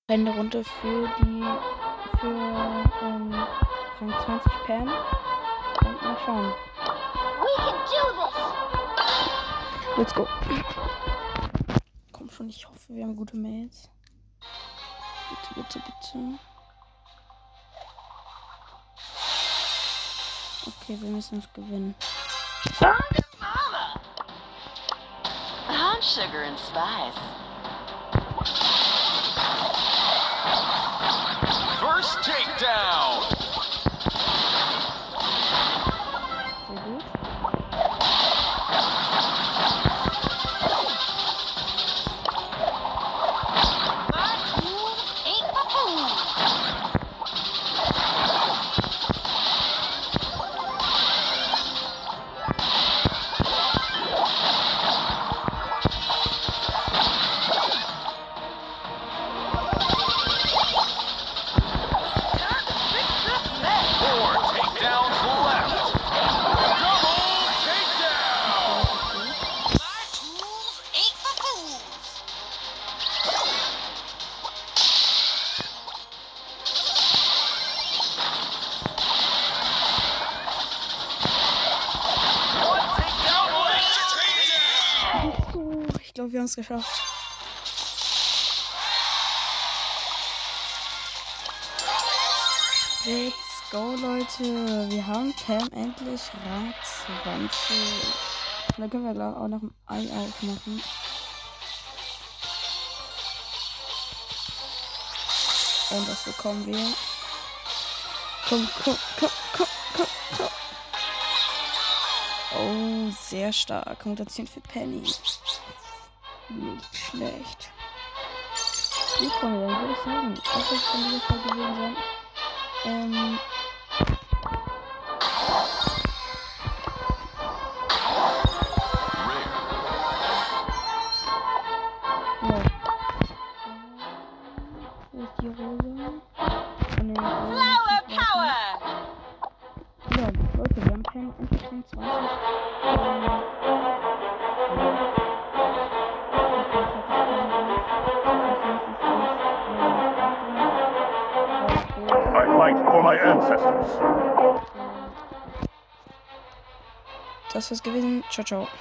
eine Runde für Rang 20 Pam. Und mal schauen. Let's go. Komm schon, ich hoffe, wir haben gute Mails. Bitte, bitte, bitte. Okay, wir müssen es gewinnen. I'm sugar and spice. First takedown. Sehr gut. Ich glaube, wir haben es geschafft. Let's go, Leute. Wir haben Pam endlich Rang 20. Und dann können wir gleich auch noch ein Ei aufmachen. Und das bekommen wir. Komm. Oh, sehr stark. Konnotation für Penny. Nicht schlecht. Gut, Freunde, dann würde ich sagen, das soll es von dieser Folge gewesen sein. Wo ist die Rose? Flower power. Ja, Leute, wir haben Pam endlich Rang 20. I fight for my ancestors. Das war's gewesen. Ciao, ciao.